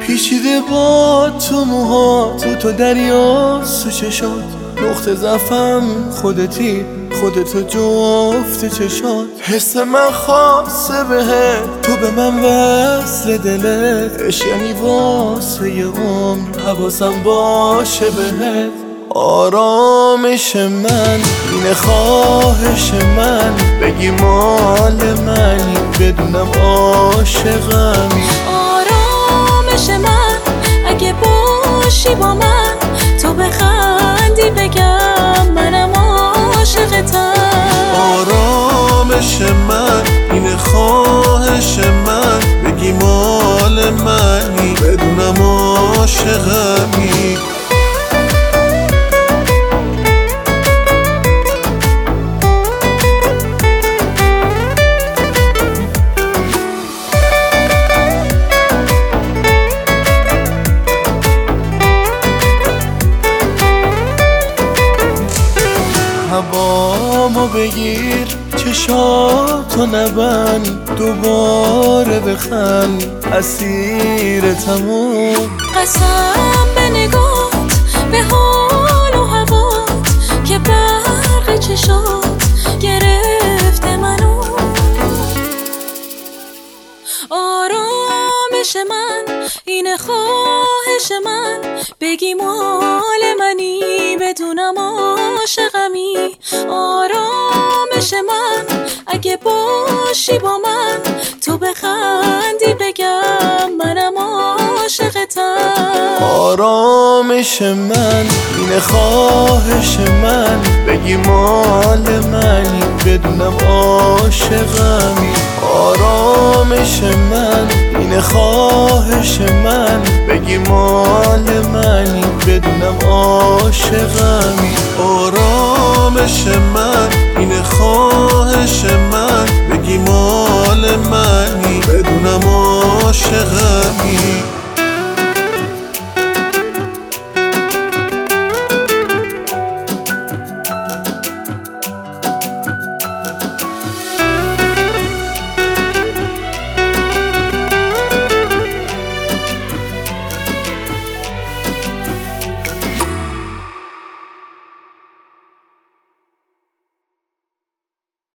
پیچیده با تو موها تو دریا سو چشات، نقطه ضعفم خودتی، خودتو جفت چشات. حس من خاصه بهت، تو به من وصل دلت، عشق یعنی واسه یه عمر حواسم باشه بهت. آرامش من اینه، خواهش من بگی مال منی، بدونم عاشقمی. آرامش من اگه باشی با من، تو بخندی بگم منم عاشقتم. آرامش من اینه، خواهش من بگی مال منی، بدونم عاشقمی. هوامو بگیر، چشاتو نبند، دوباره بخند، اسیرتمو. قسم به نگات، به حال و هوات، که برق چشات گرفته منو. آرامش من اینه، خواهش من بگی مال منی، بدونم عاشقمی. آرامش من اگه باشی با من، تو بخندی بگم منم عاشقتم. آرامش من اینه، خواهش من بگی مال منی، بدونم عاشقمی. آرامش من اینه، خواهش من بگی مال منی، بدونم عاشقمی. آرامش من اینه، خواهش من بگی مال منی، بدونم عاشقمی.